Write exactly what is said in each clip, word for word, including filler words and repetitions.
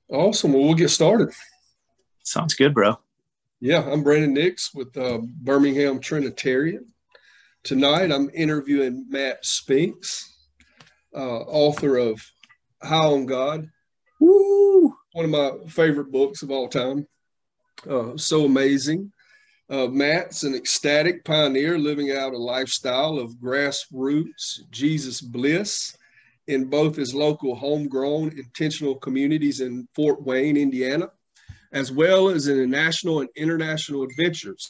Awesome. Well, we'll get started. Sounds good, bro. Yeah, I'm Brandon Nix with uh, Birmingham Trinitarian. Tonight, I'm interviewing Matt Spinks, uh, author of High on God. Woo! One of my favorite books of all time. Uh, so amazing. Uh, Matt's an ecstatic pioneer living out a lifestyle of grassroots Jesus bliss in both his local homegrown intentional communities in Fort Wayne, Indiana, as well as in national and international adventures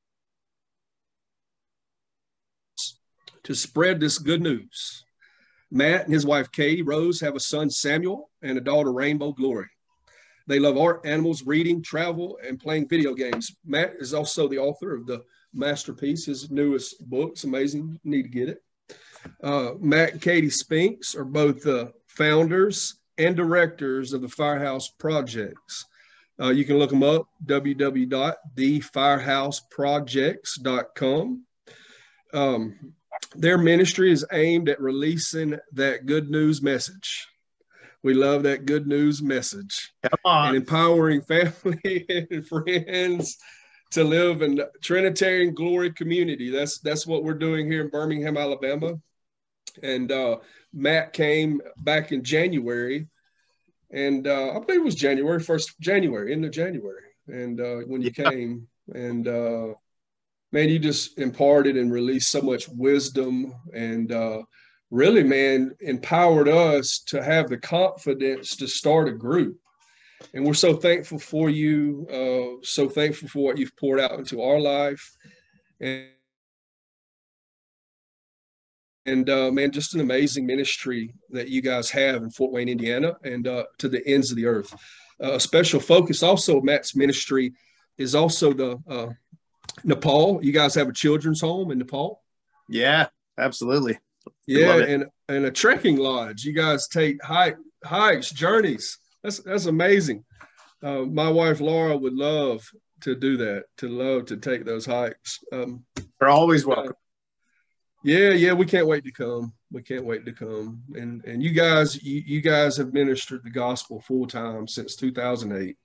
to spread this good news. Matt and his wife, Katie Rose, have a son, Samuel, and a daughter, Rainbow Glory. They love art, animals, reading, travel, and playing video games. Matt is also the author of The Masterpiece, his newest book. It's amazing. You need to get it. Uh, Matt and Katie Spinks are both the founders and directors of the Firehouse Projects. Uh, you can look them up, w w w dot the firehouse projects dot com. Um, their ministry is aimed at releasing that good news message. We love that good news message. Come on. And empowering family and friends to live in Trinitarian glory community. That's that's what we're doing here in Birmingham, Alabama. And uh, Matt came back in January, and uh, I believe it was January first, January, end of January. And uh, when you yeah. came, and uh, man, you just imparted and released so much wisdom, and uh, really, man, empowered us to have the confidence to start a group. And we're so thankful for you, uh, so thankful for what you've poured out into our life. And And uh, man, just an amazing ministry that you guys have in Fort Wayne, Indiana, and uh, to the ends of the earth. Uh, a special focus also of Matt's ministry is also the uh, Nepal. You guys have a children's home in Nepal? Yeah, absolutely. Yeah, and, and a trekking lodge. You guys take hike, hikes, journeys. That's that's amazing. Uh, my wife, Laura, would love to do that, to love to take those hikes. Um, They're always welcome. Uh, Yeah, yeah, we can't wait to come. We can't wait to come. And and you guys, you, you guys have ministered the gospel full time since two thousand eight.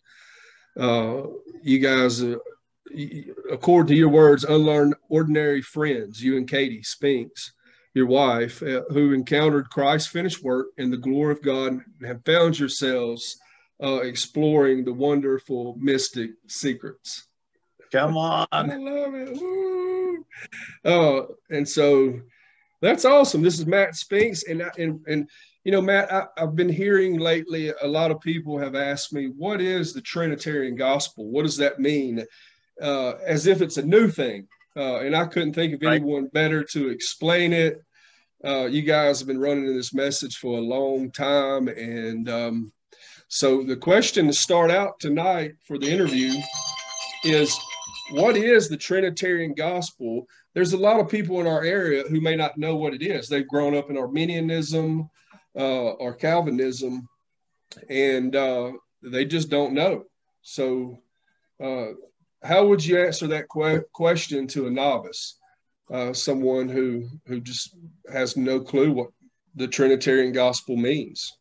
Uh, you guys, uh, according to your words, unlearned ordinary friends, you and Katie Spinks, your wife, uh, who encountered Christ's finished work and the glory of God, and have found yourselves uh, exploring the wonderful mystic secrets. Come on. I love it. Woo. Uh, and so that's awesome. This is Matt Spinks. And, and, and you know, Matt, I, I've been hearing lately, a lot of people have asked me, what is the Trinitarian gospel? What does that mean? Uh, as if it's a new thing. Uh, and I couldn't think of anyone better to explain it. Uh, you guys have been running in this message for a long time. And um, so the question to start out tonight for the interview is, what is the Trinitarian gospel? There's a lot of people in our area who may not know what it is. They've grown up in Arminianism uh, or Calvinism, and uh, they just don't know. So uh, how would you answer that que- question to a novice, uh, someone who, who just has no clue what the Trinitarian gospel means?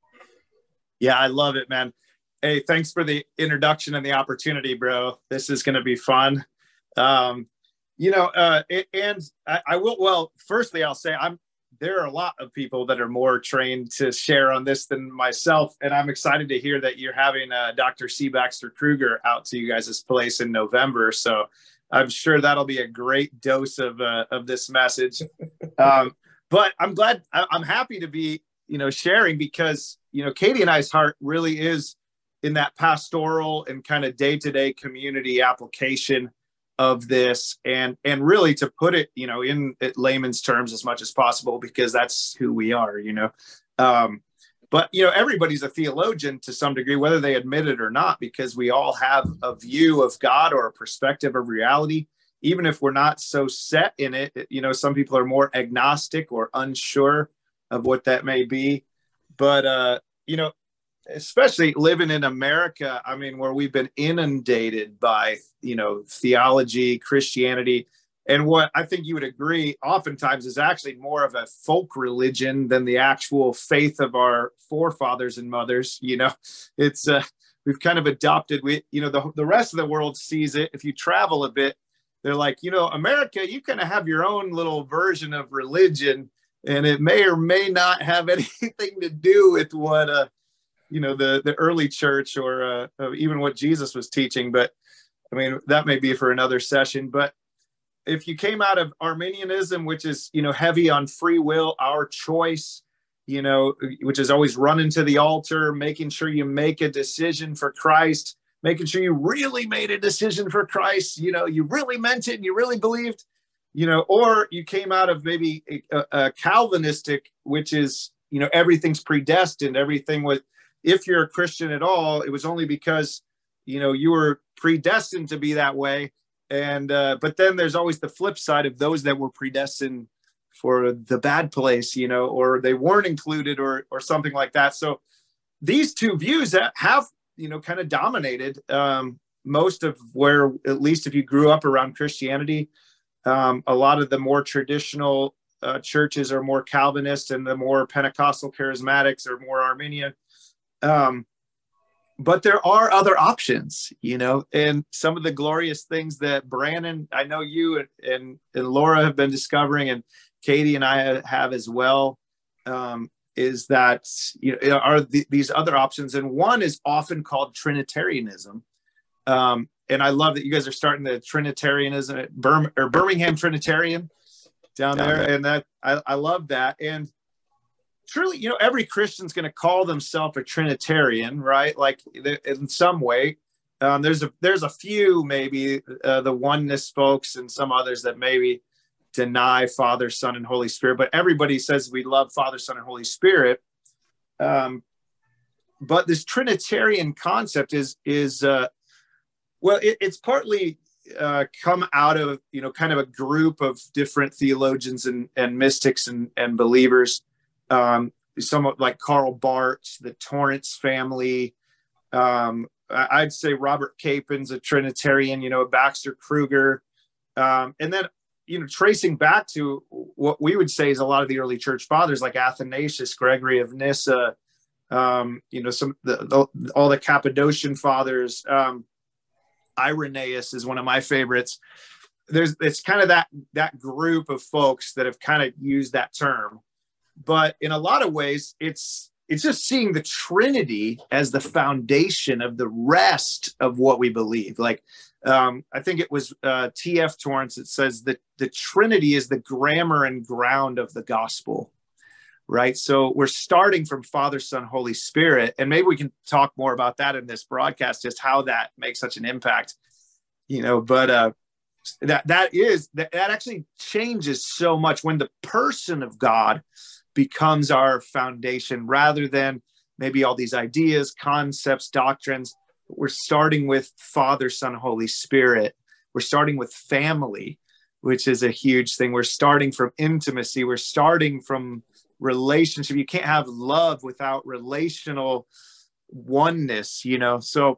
Yeah, I love it, man. Hey, thanks for the introduction and the opportunity, bro. This is going to be fun. Um, you know, uh, and I, I will, well, firstly, I'll say I'm, there are a lot of people that are more trained to share on this than myself. And I'm excited to hear that you're having uh, Doctor C. Baxter Kruger out to you guys' place in November. So I'm sure that'll be a great dose of, uh, of this message. Um, but I'm glad, I, I'm happy to be, you know, sharing because, you know, Katie and I's heart really is in that pastoral and kind of day-to-day community application of this, and and really to put it, you know, in layman's terms as much as possible, because that's who we are, you know. Um, but, you know, everybody's a theologian to some degree, whether they admit it or not, because we all have a view of God or a perspective of reality, even if we're not so set in it. You know, some people are more agnostic or unsure of what that may be. But, uh, you know, especially living in America, I mean, where we've been inundated by, you know, theology, Christianity, And what I think you would agree oftentimes is actually more of a folk religion than the actual faith of our forefathers and mothers. You know, it's uh, we've kind of adopted, we, you know, the, the rest of the world sees it. If you travel a bit, they're like, you know, America, you kind of have your own little version of religion, and it may or may not have anything to do with what, uh, you know, the, the early church or uh, even what Jesus was teaching. But I mean, that may be for another session. But if you came out of Arminianism, which is, you know, heavy on free will, our choice, you know, which is always running to the altar, making sure you make a decision for Christ, making sure you really made a decision for Christ, you know, you really meant it and you really believed, you know, or you came out of maybe a, a Calvinistic, which is, you know, everything's predestined, everything was, if you're a Christian at all, it was only because, you know, you were predestined to be that way. And, uh, but then there's always the flip side of those that were predestined for the bad place, you know, or they weren't included or, or something like that. So these two views have, you know, kind of dominated um, most of where, at least if you grew up around Christianity, um, a lot of the more traditional uh, churches are more Calvinist, and the more Pentecostal charismatics are more Arminian. Um, But there are other options, you know, and some of the glorious things that Brandon, I know you and, and, and Laura have been discovering, and Katie and I have as well, um, is that, you know, are the, these other options. And one is often called Trinitarianism. Um, and I love that you guys are starting the Trinitarianism at Bir- or Birmingham Trinitarian down, down there. there. And that I, I love that. And truly, you know, every Christian's going to call themselves a Trinitarian, right? Like in some way. Um, there's a there's a few maybe uh, the oneness folks and some others that maybe deny Father, Son, and Holy Spirit, but everybody says we love Father, Son, and Holy Spirit. Um, but this Trinitarian concept is is uh, well, it, it's partly uh, come out of, you know, kind of a group of different theologians and, and mystics and, and believers. Um, somewhat like Karl Barth, the Torrance family. Um, I'd say Robert Capen's a Trinitarian, you know, Baxter Kruger. Um, and then, you know, tracing back to what we would say is a lot of the early church fathers like Athanasius, Gregory of Nyssa, um, you know, some the, the, all the Cappadocian fathers. Um, Irenaeus is one of my favorites. There's, it's kind of that, that group of folks that have kind of used that term. But in a lot of ways, it's it's just seeing the Trinity as the foundation of the rest of what we believe. Like, um, I think it was uh, T F Torrance that says that the Trinity is the grammar and ground of the gospel, right? So we're starting from Father, Son, Holy Spirit. And maybe we can talk more about that in this broadcast, just how that makes such an impact, you know, but uh, that that is, that, that actually changes so much when the person of God becomes our foundation, rather than maybe all these ideas, concepts, doctrines. We're starting with Father, Son, Holy Spirit. We're starting with family, which is a huge thing. We're starting from intimacy. We're starting from relationship. You can't have love without relational oneness, you know? So,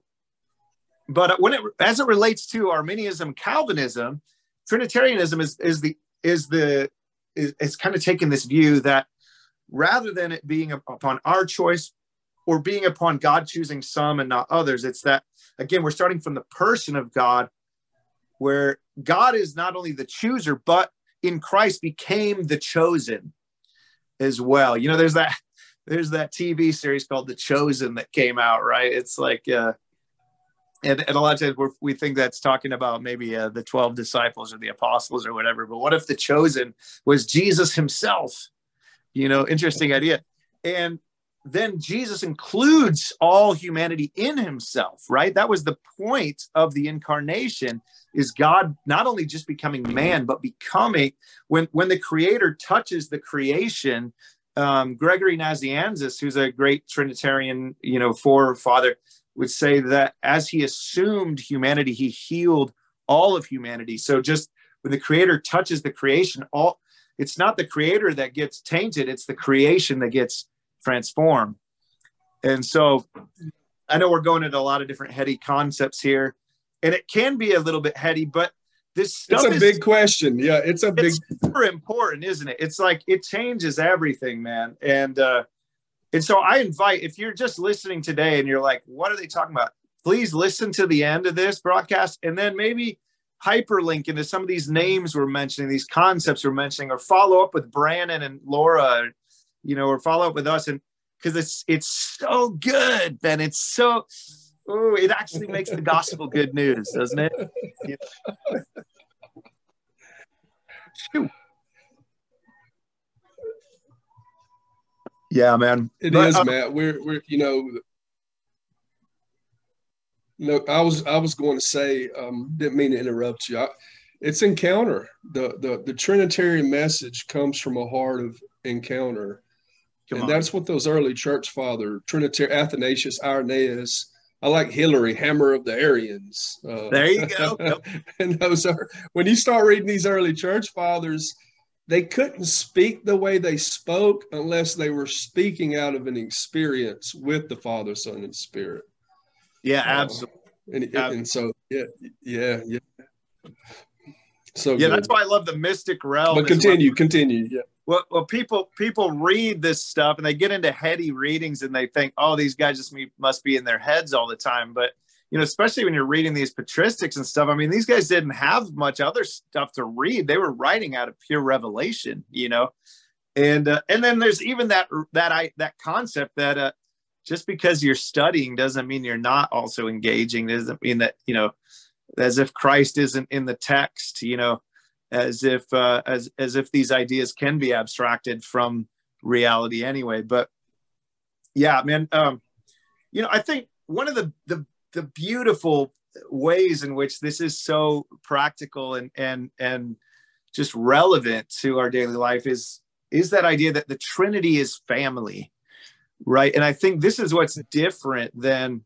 but when it, as it relates to Arminianism, Calvinism, Trinitarianism is, is the, is the, is, is kind of taking this view that rather than it being upon our choice or being upon God choosing some and not others, it's that, again, we're starting from the person of God, where God is not only the chooser, but in Christ became the chosen as well. You know, there's that, there's that T V series called The Chosen that came out, right? It's like, uh, and, and a lot of times we're, we think that's talking about maybe uh, the twelve disciples or the apostles or whatever, but what if the chosen was Jesus himself? You know, interesting idea. And then Jesus includes all humanity in himself, right? That was the point of the incarnation, is God not only just becoming man, but becoming, when, when the creator touches the creation, um, Gregory Nazianzus, who's a great Trinitarian, you know, forefather, would say that as he assumed humanity, he healed all of humanity. So just when the creator touches the creation, all, it's not the creator that gets tainted, it's the creation that gets transformed. And so I know we're going into a lot of different heady concepts here, and it can be a little bit heady, but this stuff it's a is big question. Yeah, it's a big, it's super important, isn't it? It's like it changes everything, man. And uh, and so I invite, if you're just listening today and you're like, what are they talking about? Please listen to the end of this broadcast, and then maybe hyperlink into some of these names we're mentioning, these concepts we're mentioning, or follow up with Brandon and Laura, you know, or follow up with us, and because it's it's so good, Ben. It's so. Oh, it actually makes the gospel good news, doesn't it? Yeah, yeah, man. It but, is, uh, Matt. We're we're you know, no, I was I was going to say, um, didn't mean to interrupt you. I, it's encounter. The the the Trinitarian message comes from a heart of encounter, Come and on. that's what those early church father, Trinitarian Athanasius, Irenaeus. I like Hilary, Hammer of the Arians. Uh, There you go. Yep. And those are, when you start reading these early church fathers, they couldn't speak the way they spoke unless they were speaking out of an experience with the Father, Son, and Spirit. Yeah, Uh, absolutely. and, absolutely. and so, yeah, yeah, yeah. So yeah, good. That's why I love the mystic realm. But continue, well. continue. Yeah. Well, well, people people read this stuff and they get into heady readings and they think, oh, these guys just must be in their heads all the time. But, you know, especially when you're reading these patristics and stuff, I mean, these guys didn't have much other stuff to read. They were writing out of pure revelation, you know. And uh, and then there's even that that I that concept that uh, just because you're studying doesn't mean you're not also engaging. Doesn't mean that, you know, as if Christ isn't in the text, you know. As if uh, as as if these ideas can be abstracted from reality anyway. But yeah, man, um, you know, I think one of the, the the beautiful ways in which this is so practical and and and just relevant to our daily life is is that idea that the Trinity is family, right? And I think this is what's different than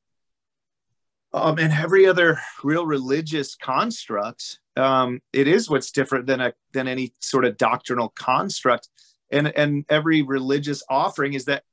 um, and every other real religious construct. Um, it is what's different than a than any sort of doctrinal construct, and and every religious offering is that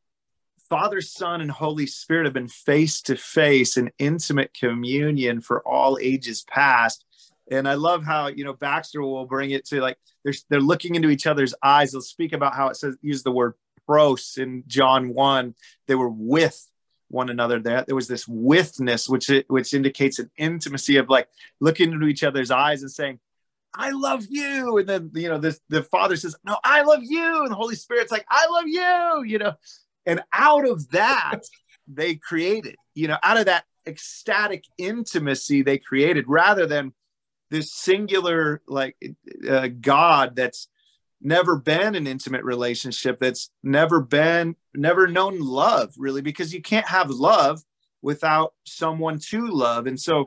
Father, Son, and Holy Spirit have been face to face in intimate communion for all ages past. And I love how, you know, Baxter will bring it to, like, they're they're looking into each other's eyes. They'll speak about how it says, use the word pros in John one. They were with one another. There there was this withness, which it, which indicates an intimacy of, like, looking into each other's eyes and saying, I love you. And then, you know, this, the Father says, no, I love you. And the Holy Spirit's like, I love you, you know. And out of that, they created, you know, out of that ecstatic intimacy they created, rather than this singular, like, uh, God that's never been an intimate relationship, that's never been, never known love, really, because you can't have love without someone to love. And so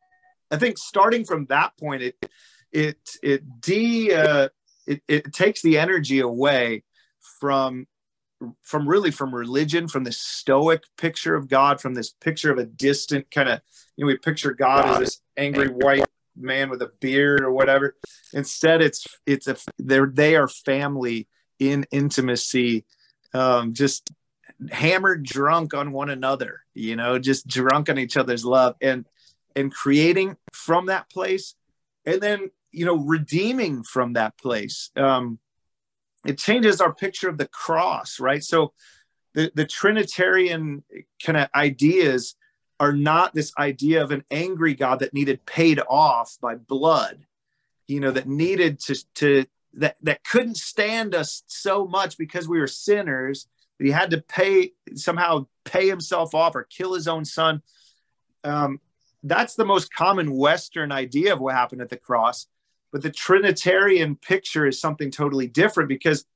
I think starting from that point, it, it, it, de, uh, it, it takes the energy away from, from really from religion, from this stoic picture of God, from this picture of a distant kind of, you know, we picture God as this angry white man with a beard or whatever. Instead, it's it's a they're they are family in intimacy, um, just hammered drunk on one another, you know, just drunk on each other's love, and and creating from that place, and then, you know, redeeming from that place. Um, it changes our picture of the cross, right? So the, the Trinitarian kind of ideas are not this idea of an angry God that needed paid off by blood, you know, that needed to, to that, that couldn't stand us so much because we were sinners, that he had to pay, somehow pay himself off or kill his own son. Um, that's the most common Western idea of what happened at the cross. But the Trinitarian picture is something totally different, because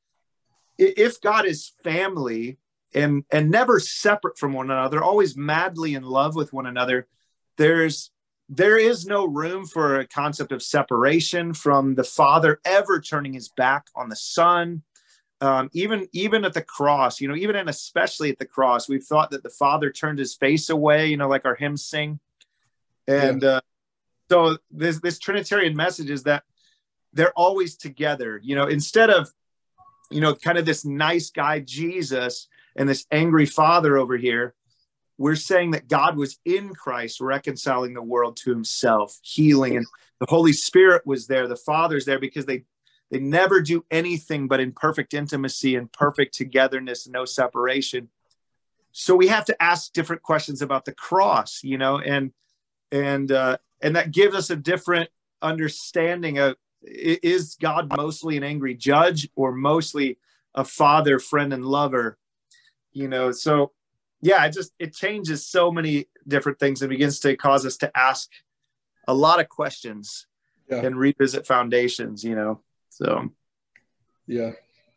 if God is family and, and never separate from one another, always madly in love with one another, there's, there is no room for a concept of separation from the Father ever turning his back on the Son. Um, even, even at the cross, you know, even and especially at the cross, we've thought that the Father turned his face away, you know, like our hymns sing. And, yeah. uh, So this this Trinitarian message is that they're always together, you know, instead of, you know, kind of this nice guy Jesus and this angry Father over here. we're saying that God was in Christ, reconciling the world to himself, healing, and the Holy Spirit was there. The Father's there because they, they never do anything but in perfect intimacy and perfect togetherness, no separation. So we have to ask different questions about the cross, you know, and, and, uh, and that gives us a different understanding of, is God mostly an angry judge or mostly a father, friend, and lover? You know, so yeah, it just, it changes so many different things and begins to cause us to ask a lot of questions yeah. and revisit foundations, you know, so. Yeah.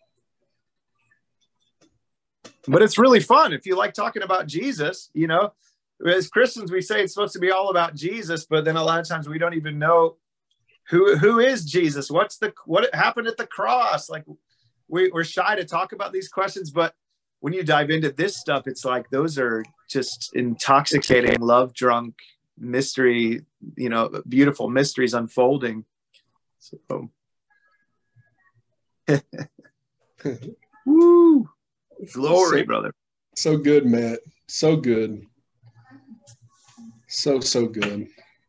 But it's really fun if you like talking about Jesus, you know. As Christians, we say it's supposed to be all about Jesus, but then a lot of times we don't even know who who is Jesus. What's the what happened at the cross? Like we, we're shy to talk about these questions, but when you dive into this stuff, it's like those are just intoxicating, love drunk mystery, you know, beautiful mysteries unfolding. So, woo, glory, so, brother. So good, Matt. So good. So, so good.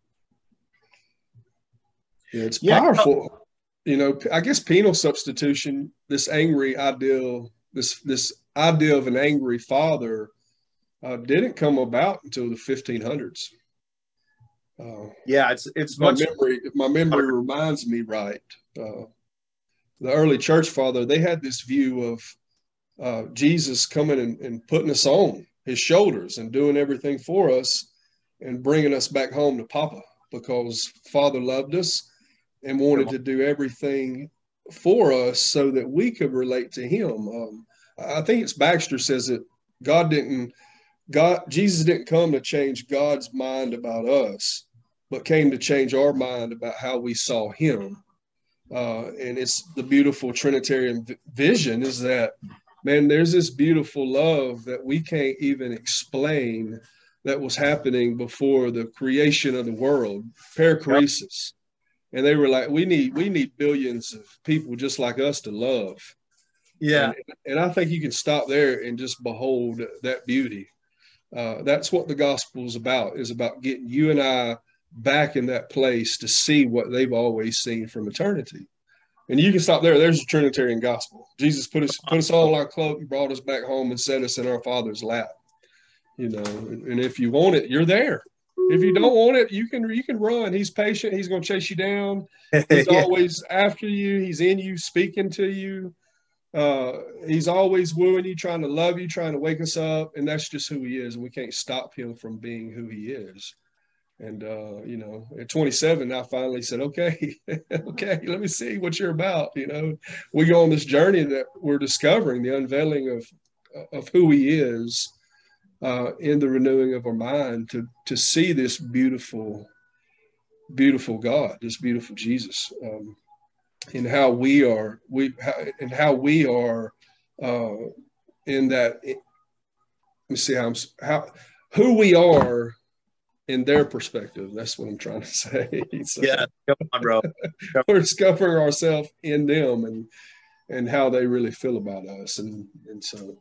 Yeah, it's yeah, powerful. You know, I guess penal substitution, this angry ideal, this this idea of an angry father uh, didn't come about until the fifteen hundreds. Uh, yeah, it's it's my much memory. If my memory reminds me right, uh, the early church father, they had this view of uh, Jesus coming and, and putting us on his shoulders and doing everything for us and bringing us back home to Papa, because Father loved us and wanted to do everything for us so that we could relate to him. Um, I think it's Baxter says that God didn't, God, Jesus didn't come to change God's mind about us, but came to change our mind about how we saw him. Uh, and it's the beautiful Trinitarian v- vision is that, man, there's this beautiful love that we can't even explain that was happening before the creation of the world, perichoresis. Yep. And they were like, we need, we need billions of people just like us to love. Yeah. And, and I think you can stop there and just behold that beauty. Uh, that's what the gospel is about, is about getting you and I back in that place to see what they've always seen from eternity. And you can stop there. There's the Trinitarian gospel. Jesus put us, put us all in our cloak and brought us back home and set us in our Father's lap. You know, and if you want it, you're there. If you don't want it, you can you can run. He's patient. He's going to chase you down. He's yeah. always after you. He's in you, speaking to you. Uh, he's always wooing you, trying to love you, trying to wake us up. And that's just who he is. And we can't stop him from being who he is. And, uh, you know, at twenty-seven, I finally said, okay, okay, let me see what you're about. You know, we go on this journey that we're discovering the unveiling of, of who he is. Uh, in the renewing of our mind to to see this beautiful, beautiful God, this beautiful Jesus, um, and how we are we how, and how we are uh, in that. Let me see how I'm how who we are in their perspective. That's what I'm trying to say. So, yeah, come on, bro. We're discovering ourselves in them and and how they really feel about us, and and so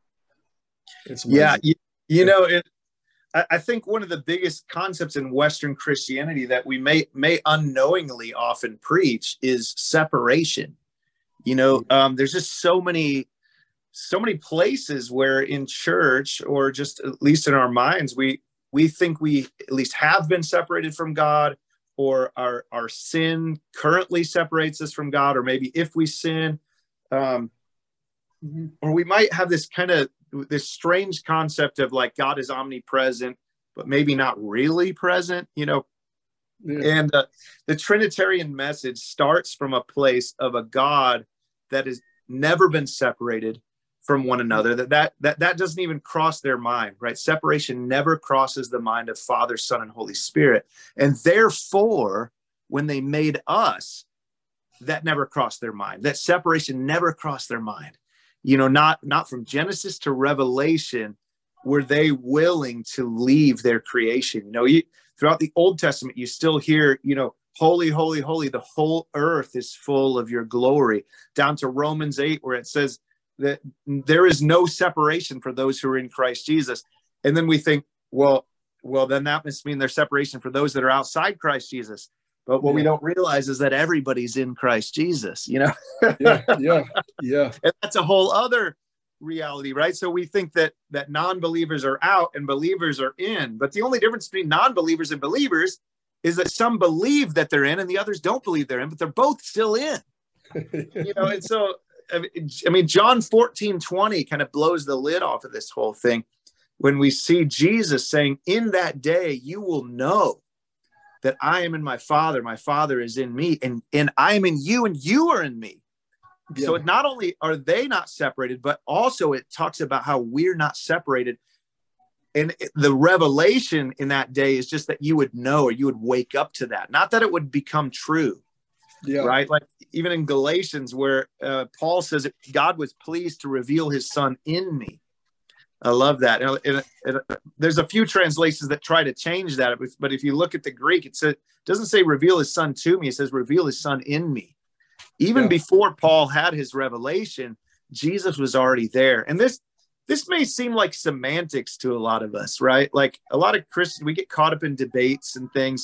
it's amazing. Yeah. You, You know, it, I think one of the biggest concepts in Western Christianity that we may may unknowingly often preach is separation. You know, um, there's just so many, so many places where in church, or just at least in our minds, we we think we at least have been separated from God, or our our sin currently separates us from God, or maybe if we sin, um, or we might have this kind of this strange concept of like God is omnipresent, but maybe not really present, you know. Yeah. And uh, the Trinitarian message starts from a place of a God that has never been separated from one another, that that that, that doesn't even cross their mind, right? Separation never crosses the mind of Father, Son, and Holy Spirit. And therefore, when they made us, that never crossed their mind. That separation never crossed their mind. You know, not not from Genesis to Revelation were they willing to leave their creation. You know, you, throughout the Old Testament, you still hear, you know, holy, holy, holy, the whole earth is full of your glory, down to Romans eight, where it says that there is no separation for those who are in Christ Jesus. And then we think, well, well, then that must mean there's separation for those that are outside Christ Jesus. But what yeah. we don't realize is that everybody's in Christ Jesus, you know? yeah, yeah, yeah. And that's a whole other reality, right? So we think that that non-believers are out and believers are in. But the only difference between non-believers and believers is that some believe that they're in and the others don't believe they're in, but they're both still in. You know, and so, I mean, John fourteen twenty kind of blows the lid off of this whole thing when we see Jesus saying, in that day, you will know that I am in my Father, my Father is in me, and, and I am in you, and you are in me. Yeah. So not only are they not separated, but also it talks about how we're not separated. And the revelation in that day is just that you would know, or you would wake up to that. Not that it would become true, yeah. right? Like even in Galatians where uh, Paul says that God was pleased to reveal his son in me. I love that. And, and, and there's a few translations that try to change that. But if you look at the Greek, it says, it doesn't say reveal his son to me. It says reveal his son in me. Even yeah. before Paul had his revelation, Jesus was already there. And this, this may seem like semantics to a lot of us, right? Like a lot of Christians, we get caught up in debates and things.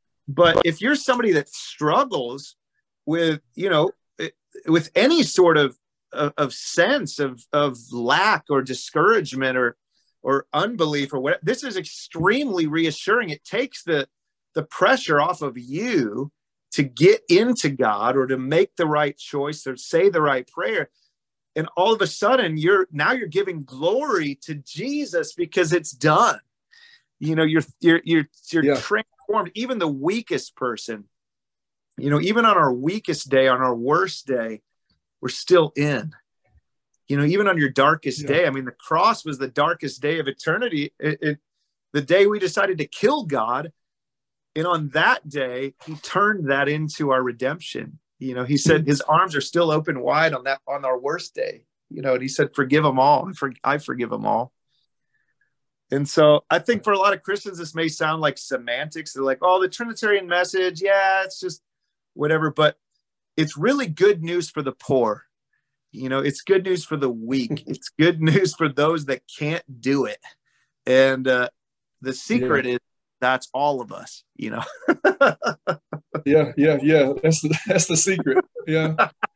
But if you're somebody that struggles with, you know, with any sort of Of, of sense of of lack or discouragement or or unbelief or what, this is extremely reassuring. It takes the the pressure off of you to get into God or to make the right choice or say the right prayer, and all of a sudden you're now you're giving glory to Jesus because it's done. You know, you're you're you're you're yeah. transformed. Even the weakest person, you know, even on our weakest day, on our worst day, we're still in, you know, even on your darkest yeah. day. I mean, the cross was the darkest day of eternity. It, it, the day we decided to kill God. And on that day, he turned that into our redemption. You know, he said his arms are still open wide on that, on our worst day, you know, and he said, forgive them all. And for, I forgive them all. And so I think for a lot of Christians, this may sound like semantics. They're like, oh, the Trinitarian message. Yeah, it's just whatever. But it's really good news for the poor. You know, it's good news for the weak. It's good news for those that can't do it. And uh, the secret yeah. is that's all of us, you know? yeah, yeah, yeah. That's the, that's the secret. Yeah.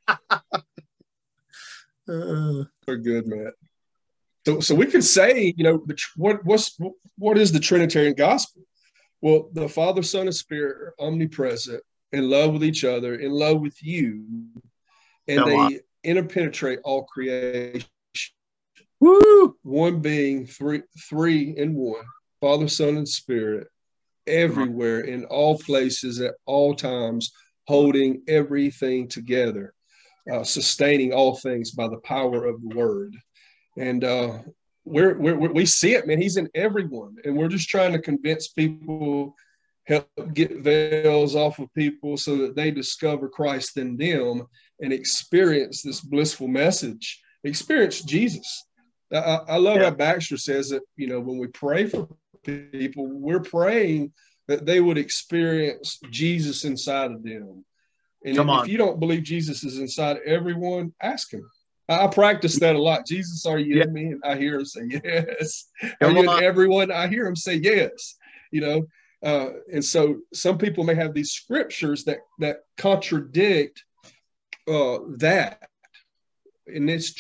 uh, They're good, man. So, so we could say, you know, what, what's, what is the Trinitarian gospel? Well, the Father, Son, and Spirit are omnipresent, in love with each other, in love with you, and Come they on. interpenetrate all creation. Woo! One being, three, three in one, Father, Son, and Spirit, everywhere, in all places, at all times, holding everything together, uh, sustaining all things by the power of the Word. And uh, we're, we're, we see it, man. He's in everyone, and we're just trying to convince people, help get veils off of people so that they discover Christ in them and experience this blissful message, experience Jesus. I, I love yeah. how Baxter says that, you know, when we pray for people, we're praying that they would experience Jesus inside of them. And if, if you don't believe Jesus is inside everyone, ask him. I, I practice that a lot. Jesus, are you yeah. in me? And I hear him say, yes. Come are you on. In everyone? I hear him say, yes. You know, Uh, and so some people may have these scriptures that, that contradict uh, that. And it's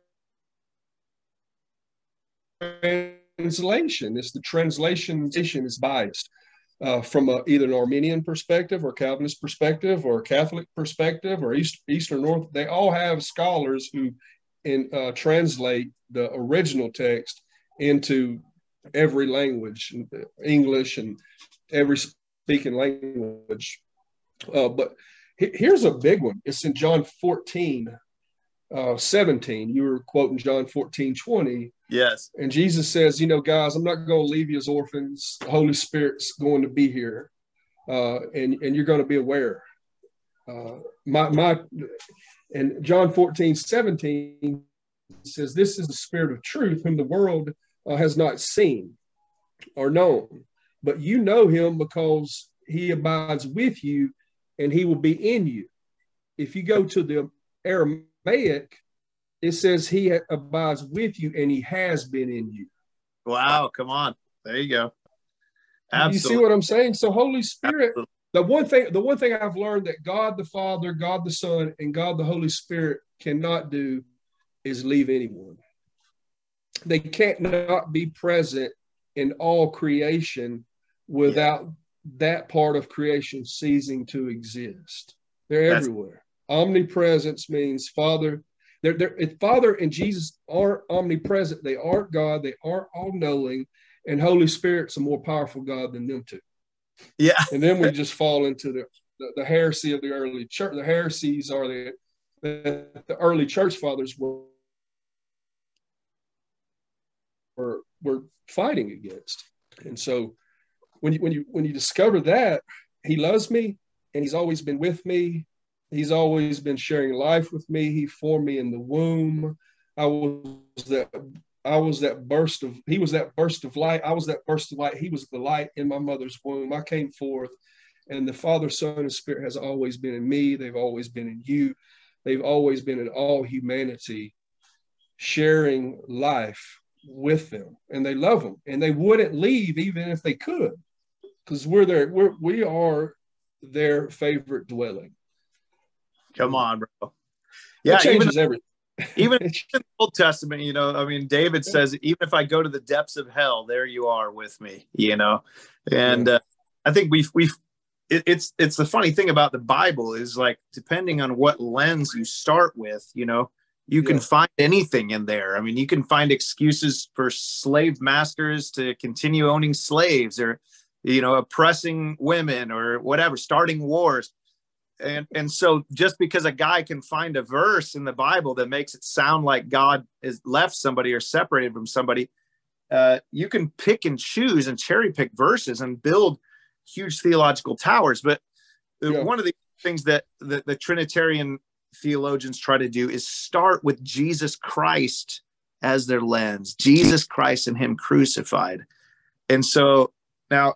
translation. It's the translation is biased uh, from a, either an Arminian perspective or Calvinist perspective or Catholic perspective or East, Eastern North. They all have scholars who in, uh, translate the original text into every language, English and every speaking language. Uh, but he, here's a big one. It's in John fourteen, uh, seventeen. You were quoting John fourteen, twenty. Yes. And Jesus says, you know, guys, I'm not going to leave you as orphans. The Holy Spirit's going to be here. Uh, and, and you're going to be aware. Uh, my, my, and John fourteen, seventeen says, this is the Spirit of truth whom the world uh, has not seen or known, but you know him because he abides with you and he will be in you. If you go to the Aramaic, it says he abides with you and he has been in you. Wow. Come on. There you go. Absolutely. You see what I'm saying? So Holy Spirit, Absolutely. the one thing, the one thing I've learned that God the Father, God the Son, and God the Holy Spirit cannot do is leave anyone. They can't not be present in all creation without yeah. that part of creation ceasing to exist. They're That's- everywhere. Omnipresence means Father. They're, they're, if Father and Jesus aren't omnipresent, they aren't God, they aren't all-knowing, and Holy Spirit's a more powerful God than them two. Yeah. And then we just fall into the, the, the heresy of the early church. The heresies are the, the, the early church fathers were, were, were fighting against. And so when you, when you, when you discover that he loves me and he's always been with me, he's always been sharing life with me. He formed me in the womb. I was that, I was that burst of, he was that burst of light. I was that burst of light. He was the light in my mother's womb. I came forth, and the Father, Son, and Spirit has always been in me. They've always been in you. They've always been in all humanity, sharing life with them, and they love them, and they wouldn't leave even if they could, because we're there. We're, we are their favorite dwelling. Come on, bro. Yeah, it changes even, everything. Even in the Old Testament, you know, I mean, David says, even if I go to the depths of hell, there you are with me, you know? And uh, I think we've, we've, it, it's, it's the funny thing about the Bible is like, depending on what lens you start with, you know, you can yeah. find anything in there. I mean, you can find excuses for slave masters to continue owning slaves, or, you know, oppressing women, or whatever, starting wars. And and so just because a guy can find a verse in the Bible that makes it sound like God has left somebody or separated from somebody, uh, you can pick and choose and cherry pick verses and build huge theological towers. But yeah. one of the things that the, the Trinitarian theologians try to do is start with Jesus Christ as their lens, Jesus Christ and him crucified. And so now,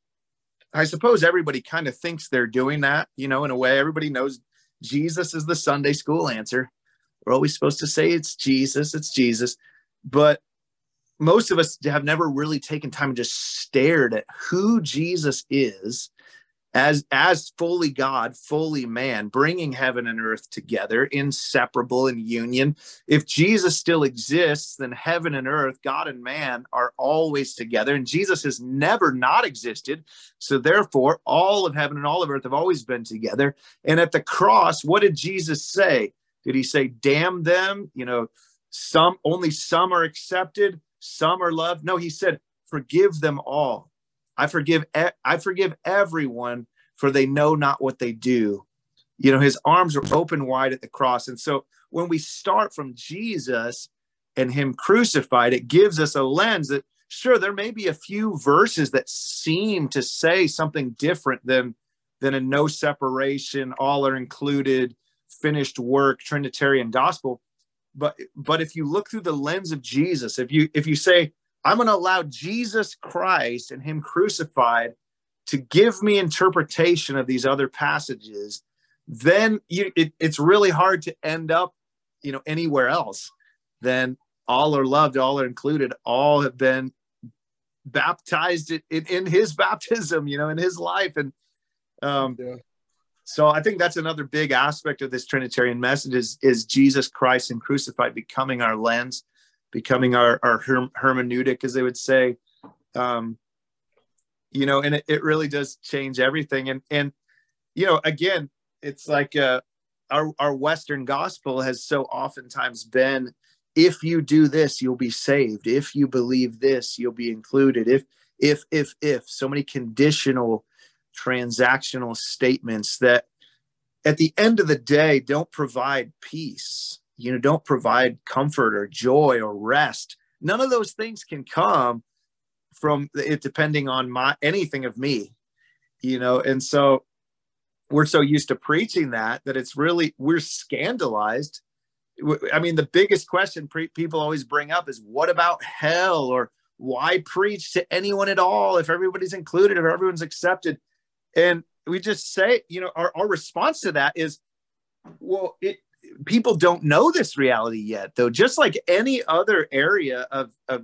I suppose everybody kind of thinks they're doing that, you know, in a way. Everybody knows Jesus is the Sunday school answer. We're always supposed to say it's Jesus, it's Jesus. But most of us have never really taken time and just stared at who Jesus is as, as fully God, fully man, bringing heaven and earth together, inseparable in union. If Jesus still exists, then heaven and earth, God and man, are always together. And Jesus has never not existed. So therefore, all of heaven and all of earth have always been together. And at the cross, what did Jesus say? Did he say, damn them? You know, some, only some are accepted, some are loved? No, he said, forgive them all. I forgive, I forgive everyone, for they know not what they do. You know, his arms are open wide at the cross. And so when we start from Jesus and him crucified, it gives us a lens that, sure, there may be a few verses that seem to say something different than, than a no separation, all are included, finished work, Trinitarian gospel. But, but if you look through the lens of Jesus, if you, if you say, I'm going to allow Jesus Christ and him crucified to give me interpretation of these other passages, then you, it, it's really hard to end up, you know, anywhere else. Then all are loved, all are included, all have been baptized in, in, in his baptism, you know, in his life. And um, yeah. so I think that's another big aspect of this Trinitarian message is, is Jesus Christ and crucified becoming our lens, becoming our, our herm- hermeneutic, as they would say, um, you know, and it, it really does change everything. And, and, you know, again, it's like uh, our, our Western gospel has so oftentimes been, if you do this, you'll be saved. If you believe this, you'll be included. If, if, if, if, so many conditional, transactional statements that at the end of the day don't provide peace. You know, don't provide comfort or joy or rest. None of those things can come from it depending on my anything of me, you know. And so we're so used to preaching that that it's really, we're scandalized. I mean, the biggest question pre- people always bring up is, what about hell? Or why preach to anyone at all if everybody's included or everyone's accepted? And we just say, you know, our, our response to that is, well, it people don't know this reality yet, though. Just like any other area of, of,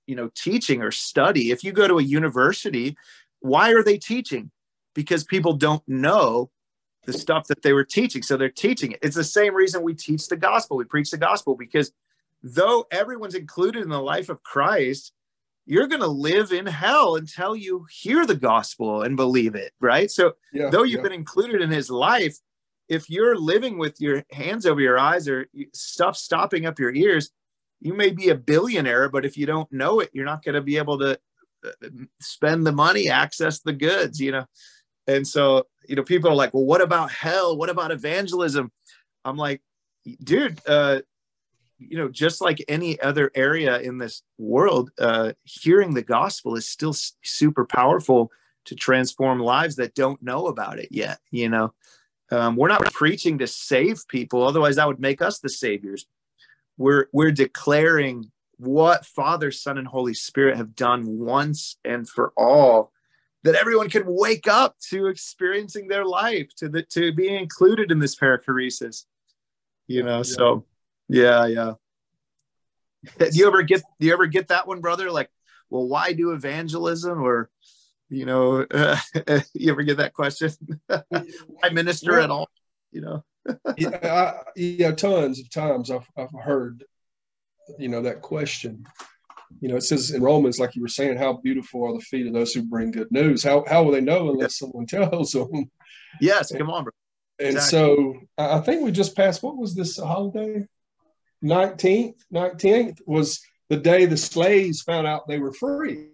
you know, teaching or study. If you go to a university, why are they teaching? Because people don't know the stuff that they were teaching. So they're teaching it. It's the same reason we teach the gospel. We preach the gospel, because though everyone's included in the life of Christ, you're going to live in hell until you hear the gospel and believe it, right? So yeah, though you've yeah. been included in his life, if you're living with your hands over your eyes or stuff stopping up your ears, you may be a billionaire, but if you don't know it, you're not going to be able to spend the money, access the goods, you know? And so, you know, people are like, well, what about hell? What about evangelism? I'm like, dude, uh, you know, just like any other area in this world, uh, hearing the gospel is still s- super powerful to transform lives that don't know about it yet. You know, um, we're not preaching to save people. Otherwise that would make us the saviors. We're, we're declaring what Father, Son, and Holy Spirit have done once and for all, that everyone can wake up to experiencing their life, to the, to being included in this perichoresis, you know? Yeah. So yeah. Yeah. Do you ever get, do you ever get that one, brother? Like, well, why do evangelism? Or, you know, uh, you ever get that question? Why minister well, at all? You know? yeah, I, yeah, tons of times I've, I've heard, you know, that question. You know, it says in Romans, like you were saying, how beautiful are the feet of those who bring good news. How how will they know unless someone tells them? Yes, come on, bro. And exactly. So I think we just passed, what was this holiday? nineteenth, nineteenth was the day the slaves found out they were free.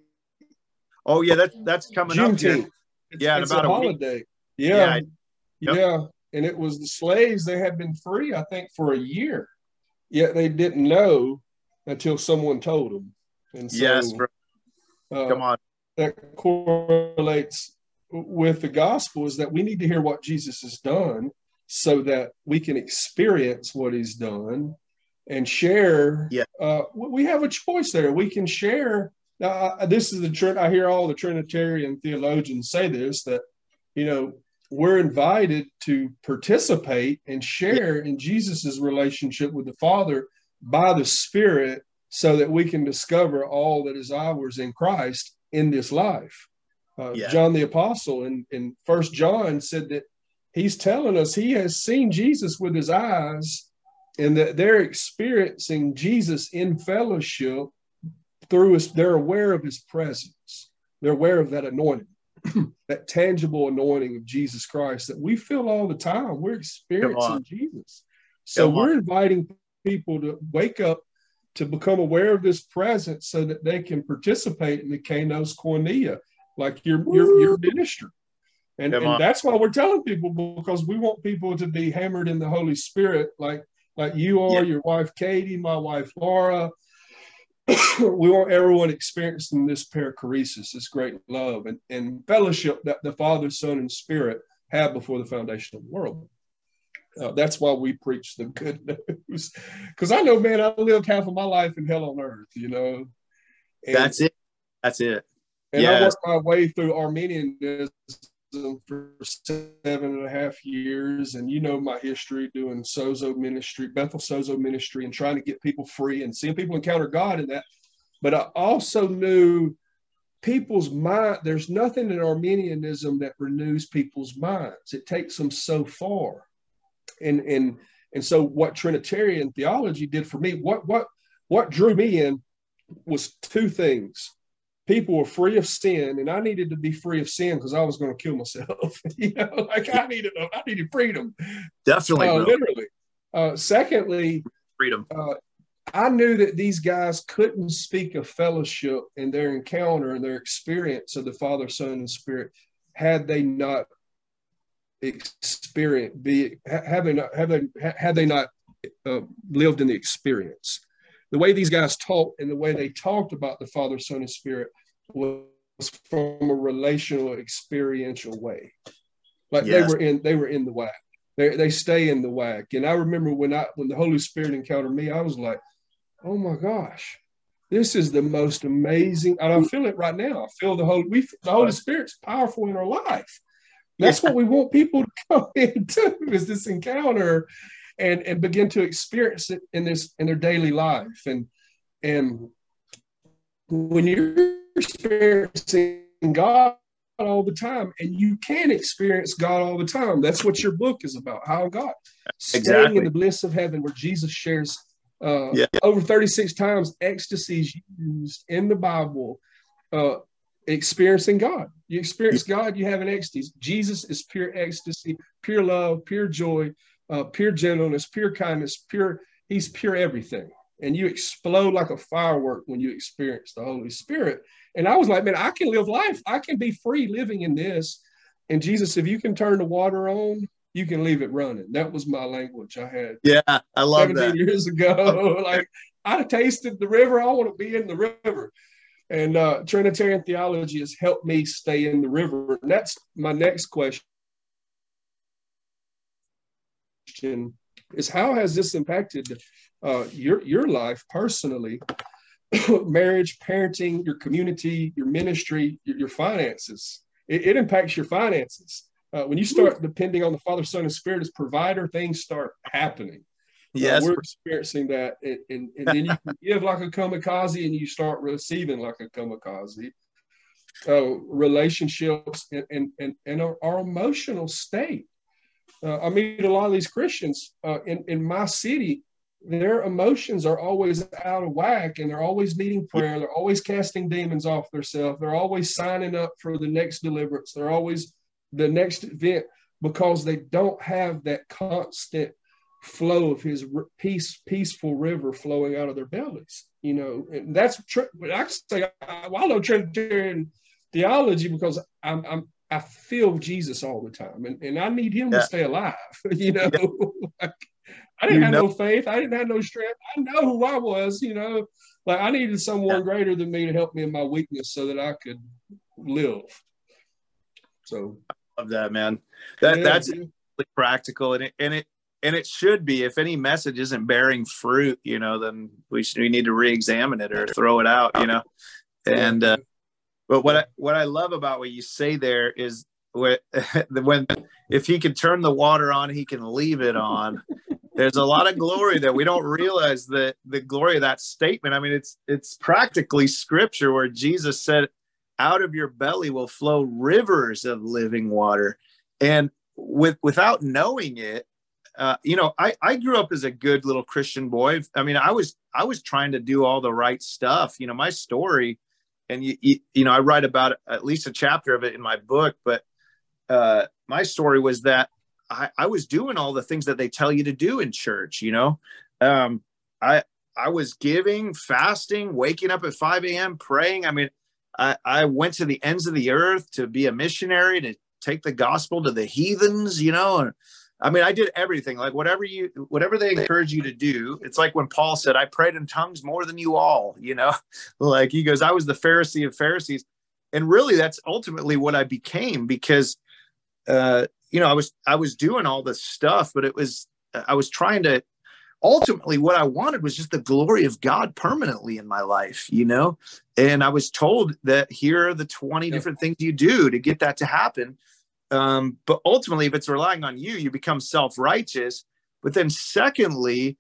Oh yeah, that's that's coming up here. It's, yeah, it's about a, a holiday. Week. Yeah, yeah, yeah. Yep. And it was the slaves, they had been free, I think, for a year. Yet they didn't know until someone told them. And so, yes, bro. Uh, come on. That correlates with the gospel, is that we need to hear what Jesus has done so that we can experience what he's done and share. Yeah. Uh, we have a choice there. We can share. Now, this is the truth. I hear all the Trinitarian theologians say this, that, you know, we're invited to participate and share yeah. in Jesus's relationship with the Father by the Spirit, so that we can discover all that is ours in Christ in this life. Uh, yeah. John the Apostle in, in First John said that he's telling us he has seen Jesus with his eyes, and that they're experiencing Jesus in fellowship through his, they're aware of his presence. They're aware of that anointing, that tangible anointing of Jesus Christ that we feel all the time. We're experiencing Jesus. So we're inviting people to wake up, to become aware of this presence, so that they can participate in the Kainos Koinonia, like your, your, your ministry. And, and that's why we're telling people, because we want people to be hammered in the Holy Spirit, like, like you are, yeah. your wife, Katie, my wife, Laura. We want everyone experiencing this perichoresis, this great love and, and fellowship that the Father, Son, and Spirit have before the foundation of the world. Uh, that's why we preach the good news. Because I know, man, I lived half of my life in hell on earth, you know. And, that's it. That's it. And yes. I worked my way through Arminianism for seven and a half years. And you know my history doing Sozo ministry, Bethel Sozo ministry, and trying to get people free and seeing people encounter God in that. But I also knew people's mind, there's nothing in Arminianism that renews people's minds. It takes them so far. And and and so what Trinitarian theology did for me, what what what drew me in was two things. People were free of sin, and I needed to be free of sin because I was going to kill myself. You know, like I needed I needed freedom. Definitely, uh, bro. literally. Uh, secondly, freedom. Uh, I knew that these guys couldn't speak of fellowship in their encounter and their experience of the Father, Son, and Spirit had they not experience be have they not have they had they not uh, lived in the experience. The way these guys talked and the way they talked about the Father, Son, and Spirit was from a relational, experiential way. Like yes. they were in they were in the W A C. They they stay in the W A C. And I remember when I when the Holy Spirit encountered me, I was like, oh my gosh, this is the most amazing. And I feel it right now. I feel the Holy we the Holy Spirit's powerful in our life. That's yeah. what we want people to come into, is this encounter and, and begin to experience it in this in their daily life. And and when you're experiencing God all the time, and you can experience God all the time. That's what your book is about, how God, Exactly. staying in the bliss of heaven, where Jesus shares uh, yeah. over thirty-six times ecstasies used in the Bible, uh, experiencing God. You experience yeah. God, you have an ecstasy. Jesus is pure ecstasy, pure love, pure joy, uh, pure gentleness, pure kindness, pure, he's pure everything. And you explode like a firework when you experience the Holy Spirit. And I was like, man, I can live life. I can be free living in this. And Jesus, if you can turn the water on, you can leave it running. That was my language I had. Yeah, I love seventeen that. years ago. Like, I tasted the river. I want to be in the river. And uh, Trinitarian theology has helped me stay in the river. And that's my next question, is how has this impacted uh, your, your life personally? Marriage, parenting, your community, your ministry, your, your finances. It, it impacts your finances. Uh, when you start depending on the Father, Son, and Spirit as provider, things start happening. Yes, uh, we're experiencing that, and, and, and then you can give like a kamikaze, and you start receiving like a kamikaze. Uh, relationships and and and, and our, our emotional state. Uh, I meet a lot of these Christians uh, in in my city. Their emotions are always out of whack, and they're always needing prayer. They're always casting demons off themselves. They're always signing up for the next deliverance. They're always the next event, because they don't have that constant flow of his peace, peaceful river flowing out of their bellies. You know, and that's I say I, I love Trinitarian theology because I'm, I'm I feel Jesus all the time, and, and I need him yeah. to stay alive. You know. Yeah. Like, I didn't you have know. no faith. I didn't have no strength. I know who I was, you know, like I needed someone yeah. greater than me to help me in my weakness so that I could live. So I love that, man. That yeah, that's yeah. practical. And it, and it, and it should be. If any message isn't bearing fruit, you know, then we should, we need to re-examine it or throw it out, you know? And, uh, but what I, what I love about what you say there is when, when, if he can turn the water on, he can leave it on. There's a lot of glory there. We don't realize the, the glory of that statement. I mean, it's it's practically scripture where Jesus said, out of your belly will flow rivers of living water. And with without knowing it, uh, you know, I, I grew up as a good little Christian boy. I mean, I was I was trying to do all the right stuff. You know, my story, and, you, you, you know, I write about it, at least a chapter of it in my book. But uh, my story was that I, I was doing all the things that they tell you to do in church, you know. Um, I I was giving, fasting, waking up at five a.m., praying. I mean, I, I went to the ends of the earth to be a missionary, to take the gospel to the heathens, you know. And I mean, I did everything, like whatever you, whatever they encourage you to do. It's like when Paul said, I prayed in tongues more than you all, you know, like he goes, I was the Pharisee of Pharisees. And really, that's ultimately what I became, because uh, you know, I was, I was doing all this stuff, but it was, I was trying to, ultimately what I wanted was just the glory of God permanently in my life, you know? And I was told that here are the twenty different things you do to get that to happen. Um, but ultimately, if it's relying on you, you become self-righteous. But then secondly,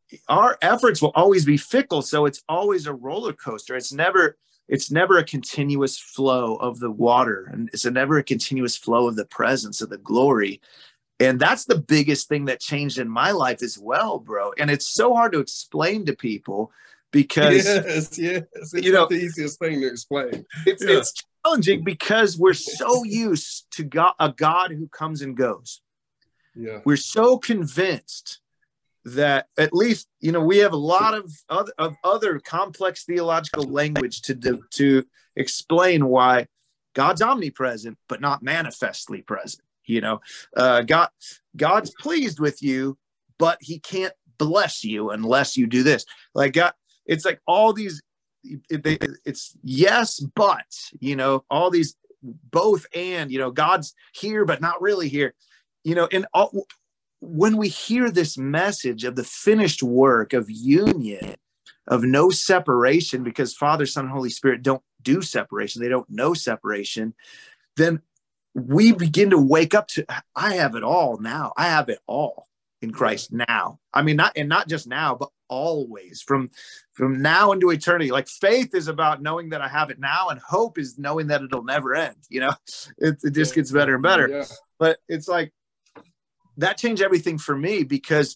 our efforts will always be fickle. So it's always a roller coaster. It's never, It's never a continuous flow of the water, and it's a never a continuous flow of the presence of the glory. And that's the biggest thing that changed in my life as well, bro. And it's so hard to explain to people because, yes, yes, it's you know, the easiest thing to explain. It's, yeah. it's challenging because we're so used to God, a God who comes and goes. Yeah, we're so convinced that, at least, you know, we have a lot of other, of other complex theological language to do, to explain why God's omnipresent, but not manifestly present. You know, uh, God, God's pleased with you, but he can't bless you unless you do this. Like God, it's like all these, it, they, it's yes, but, you know, all these both and, you know, God's here, but not really here, you know, and all, when we hear this message of the finished work of union, of no separation, because Father, Son, and Holy Spirit don't do separation, they don't know separation, then we begin to wake up to, I have it all now. I have it all. in Christ now. I mean, not, and not just now, but always, from, from now into eternity. Like, faith is about knowing that I have it now, and hope is knowing that it'll never end. You know, it, it just gets better and better. Yeah. But it's like, that changed everything for me, because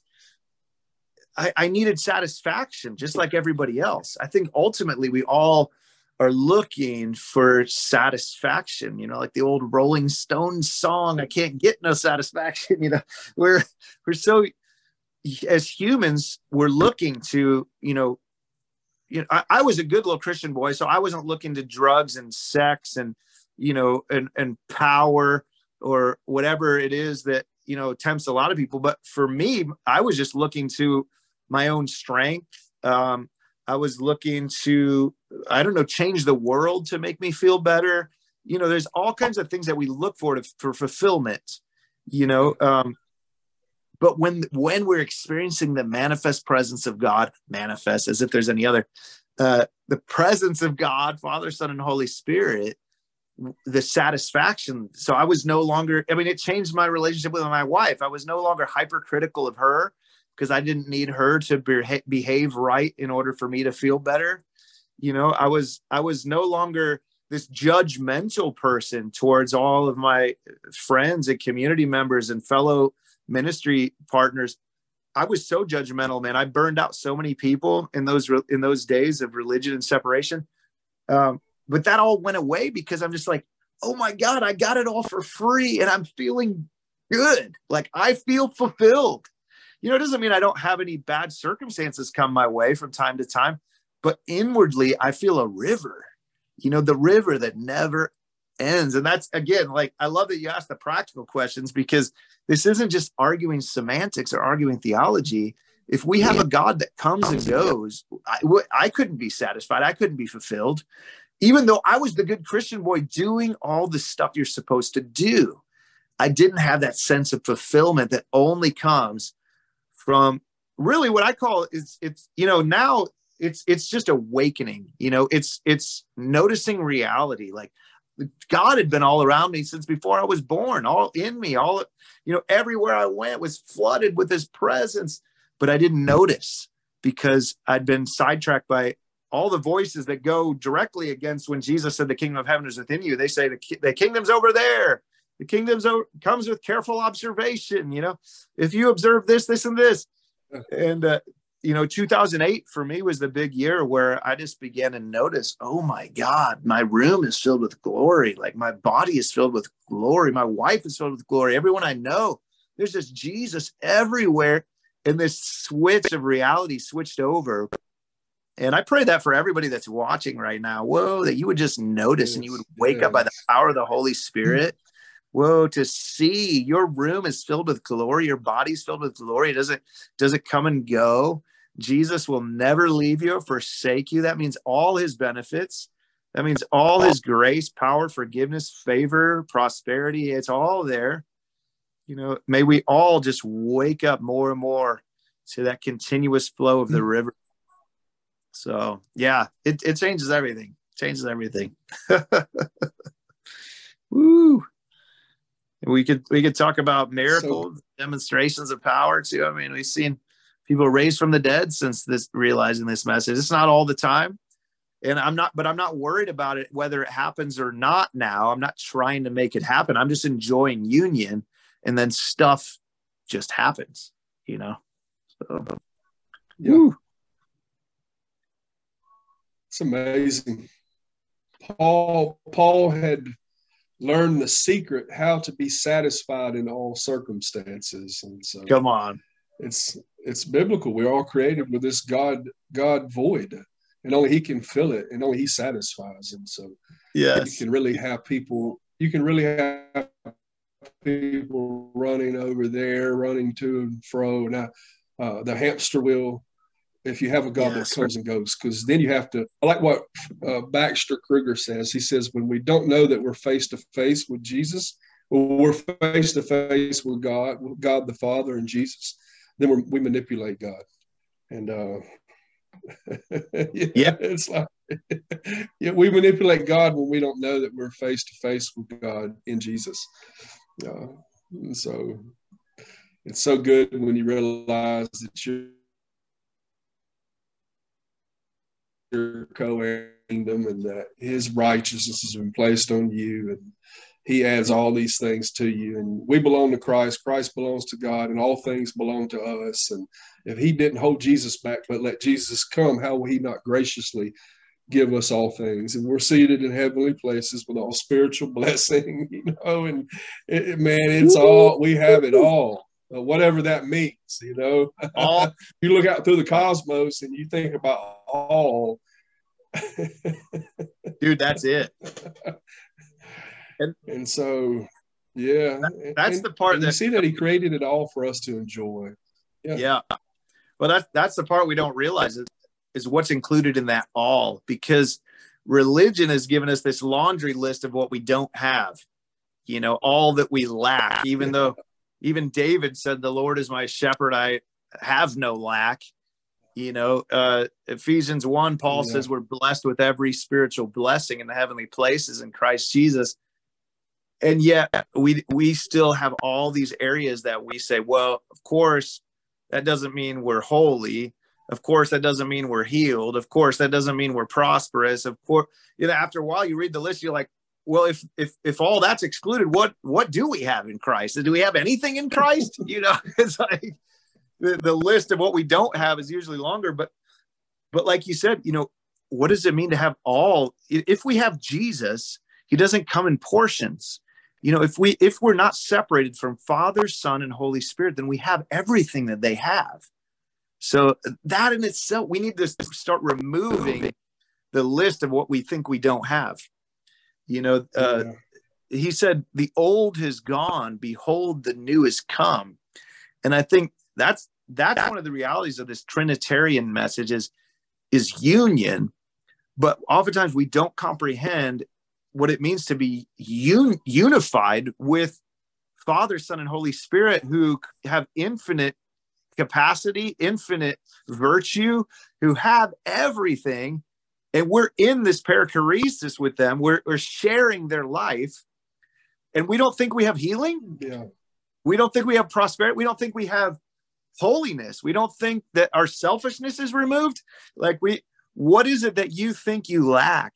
I, I needed satisfaction just like everybody else. I think ultimately we all are looking for satisfaction, you know, like the old Rolling Stones song, I can't get no satisfaction. You know, we're, we're so, as humans, we're looking to, you know, you know, I, I was a good little Christian boy, so I wasn't looking to drugs and sex and, you know, and, and power or whatever it is that, you know, tempts a lot of people. But for me, I was just looking to my own strength. Um, I was looking to, I don't know, change the world to make me feel better. You know, there's all kinds of things that we look for to, for fulfillment, you know. Um, but when, when we're experiencing the manifest presence of God, manifest as if there's any other, uh, the presence of God, Father, Son, and Holy Spirit, the satisfaction. So I was no longer, I mean, it changed my relationship with my wife. I was no longer hypercritical of her, because I didn't need her to beha- behave right in order for me to feel better. You know, I was, I was no longer this judgmental person towards all of my friends and community members and fellow ministry partners. I was so judgmental, man. I burned out so many people in those, in those days of religion and separation. Um, but that all went away, because I'm just like, oh my God, I got it all for free and I'm feeling good. Like, I feel fulfilled. You know, it doesn't mean I don't have any bad circumstances come my way from time to time, but inwardly I feel a river, you know, the river that never ends. And that's, again, like, I love that you asked the practical questions, because this isn't just arguing semantics or arguing theology. If we have a God that comes and goes, I, I couldn't be satisfied. I couldn't be fulfilled, even though I was the good Christian boy doing all the stuff you're supposed to do. I didn't have that sense of fulfillment that only comes from really what I call is, it's, you know, now it's, it's just awakening, you know, it's, it's noticing reality. Like, God had been all around me since before I was born, all in me, all, you know, everywhere I went was flooded with his presence, but I didn't notice, because I'd been sidetracked by all the voices that go directly against when Jesus said the kingdom of heaven is within you. They say the, the kingdom's over there. The kingdom's over, comes with careful observation. You know, if you observe this, this, and this, and, uh, you know, two thousand eight for me was the big year where I just began to notice, oh my God, my room is filled with glory. Like, my body is filled with glory. My wife is filled with glory. Everyone I know, there's just Jesus everywhere. And this switch of reality switched over. And I pray that for everybody that's watching right now, whoa, that you would just notice, yes, and you would wake yes. up by the power of the Holy Spirit. Whoa, to see your room is filled with glory. Your body's filled with glory. It doesn't, does it come and go? Jesus will never leave you or forsake you. That means all his benefits. That means all his grace, power, forgiveness, favor, prosperity. It's all there. You know, may we all just wake up more and more to that continuous flow of the river. So yeah, it, it changes everything. Changes everything. Woo. We could we could talk about miracles, so, demonstrations of power too. I mean, we've seen people raised from the dead since this realizing this message. It's not all the time, and I'm not, but I'm not worried about it whether it happens or not. Now I'm not trying to make it happen. I'm just enjoying union, and then stuff just happens, you know. So, yeah. Woo. It's amazing. Paul Paul had learned the secret how to be satisfied in all circumstances, and so come on, it's it's biblical. We're all created with this God God void, and only he can fill it, and only he satisfies. And so yes, you can really have people you can really have people running over there, running to and fro, and uh, the hamster wheel, if you have a God yes, that comes and goes, because then you have to, I like what uh, Baxter Kruger says. He says, when we don't know that we're face to face with Jesus, well, we're face to face with God, with God the Father and Jesus, then we're, we manipulate God. And uh, yeah, yeah, it's like, yeah, we manipulate God when we don't know that we're face to face with God in Jesus. Uh, and so it's so good when you realize that you're, you're co-heir kingdom and that his righteousness has been placed on you, and he adds all these things to you. And we belong to Christ. Christ belongs to God, and all things belong to us. And if he didn't hold Jesus back, but let Jesus come, how will he not graciously give us all things? And we're seated in heavenly places with all spiritual blessing, you know, and it, man, it's all, we have it all, uh, whatever that means, you know. All. You look out through the cosmos and you think about all. Dude, that's it. And, and so, yeah, that, that's and, the part and that you see that he created it all for us to enjoy. Yeah. yeah. Well, that's, that's the part we don't realize is, is what's included in that all, because religion has given us this laundry list of what we don't have, you know, all that we lack, even yeah. though even David said, the Lord is my shepherd, I have no lack. You know, uh, Ephesians one, Paul yeah. says we're blessed with every spiritual blessing in the heavenly places in Christ Jesus. And yet we we still have all these areas that we say, well, of course, that doesn't mean we're holy. Of course, that doesn't mean we're healed. Of course, that doesn't mean we're prosperous. Of course, you know, after a while you read the list, you're like, well, if if if all that's excluded, what what do we have in Christ? Do we have anything in Christ? You know, it's like the, the list of what we don't have is usually longer. But but like you said, you know, what does it mean to have all? If we have Jesus, he doesn't come in portions. You know, if we if we're not separated from Father, Son, and Holy Spirit, then we have everything that they have. So that in itself, we need to start removing the list of what we think we don't have. You know, uh, yeah. he said, the old has gone, behold, the new has come. And I think that's that's one of the realities of this Trinitarian message is, is union. But oftentimes we don't comprehend what it means to be un- unified with Father, Son, and Holy Spirit, who have infinite capacity, infinite virtue, who have everything. And we're in this perichoresis with them. We're, we're sharing their life. And we don't think we have healing. Yeah. We don't think we have prosperity. We don't think we have holiness. We don't think that our selfishness is removed. Like we, what is it that you think you lack?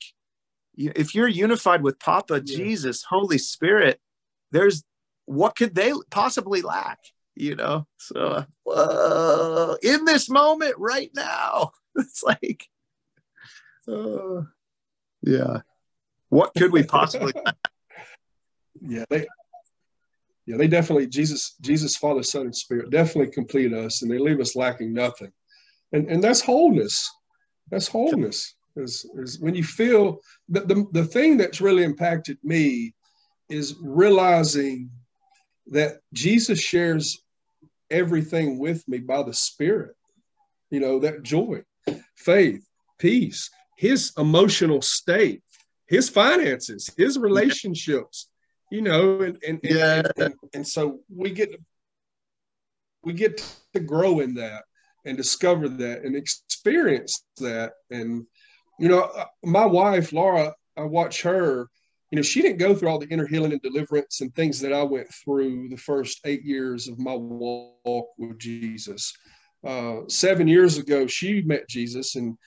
If you're unified with Papa, yeah. Jesus, Holy Spirit, there's, what could they possibly lack? You know, so uh, in this moment right now, it's like, uh, yeah, what could we possibly lack? Yeah, they, yeah, they definitely, Jesus, Jesus, Father, Son, and Spirit definitely complete us, and they leave us lacking nothing. And and that's wholeness. That's wholeness. Is, is when you feel the, the the thing that's really impacted me is realizing that Jesus shares everything with me by the Spirit. You know, that joy, faith, peace, his emotional state, his finances, his relationships, you know, and and and, yeah. and, and, and so we get we get to grow in that and discover that and experience that. And you know, my wife, Laura, I watch her, you know, she didn't go through all the inner healing and deliverance and things that I went through the first eight years of my walk with Jesus. Uh, seven years ago, she met Jesus. And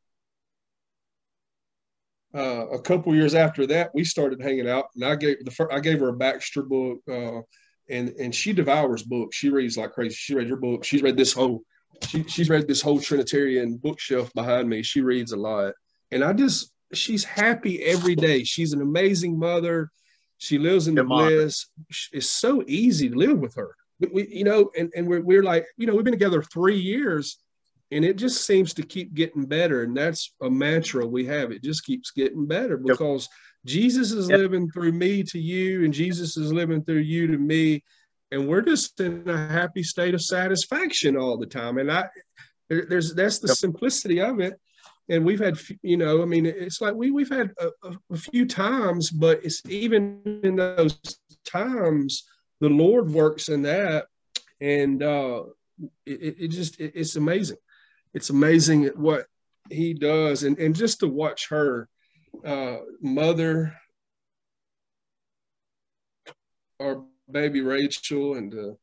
uh, a couple years after that, we started hanging out. And I gave the first, I gave her a Baxter book, uh, and, and she devours books. She reads like crazy. She read your book. She's read this whole, she, she's read this whole Trinitarian bookshelf behind me. She reads a lot. And I just, she's happy every day. She's an amazing mother. She lives in the bliss. It's so easy to live with her. We, we you know, and, and we're, we're like, you know, we've been together three years and it just seems to keep getting better. And that's a mantra we have. It just keeps getting better because yep. Jesus is yep. living through me to you, and Jesus is living through you to me. And we're just in a happy state of satisfaction all the time. And I, there, there's, that's the yep. simplicity of it. And we've had, you know, I mean, it's like we, we've had a, a few times, but it's even in those times, the Lord works in that. And uh, it, it just, it, it's amazing. It's amazing what he does. And, and just to watch her uh, mother, our baby Rachel, and uh,